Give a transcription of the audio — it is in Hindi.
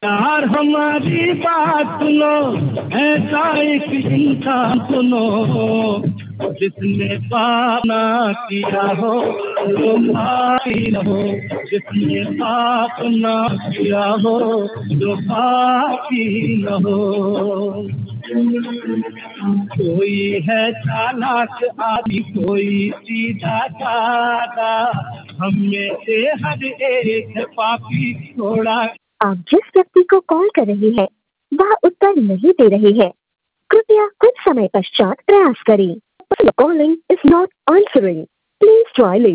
यार हमारी बात सुनो, ऐसा एक इंसान सुनो, जिसने पाप ना किया हो तो पापी न हो, जिसने पाप ना किया हो तो पापी न हो। कोई है चालाक आदमी, कोई सीधा साधा, हम में से हर एक पापी थोड़ा। आप जिस व्यक्ति को कॉल कर रही हैं, वह उत्तर नहीं दे रही है। कृपया कुछ समय पश्चात प्रयास करें। Your calling is not answering. Please try later.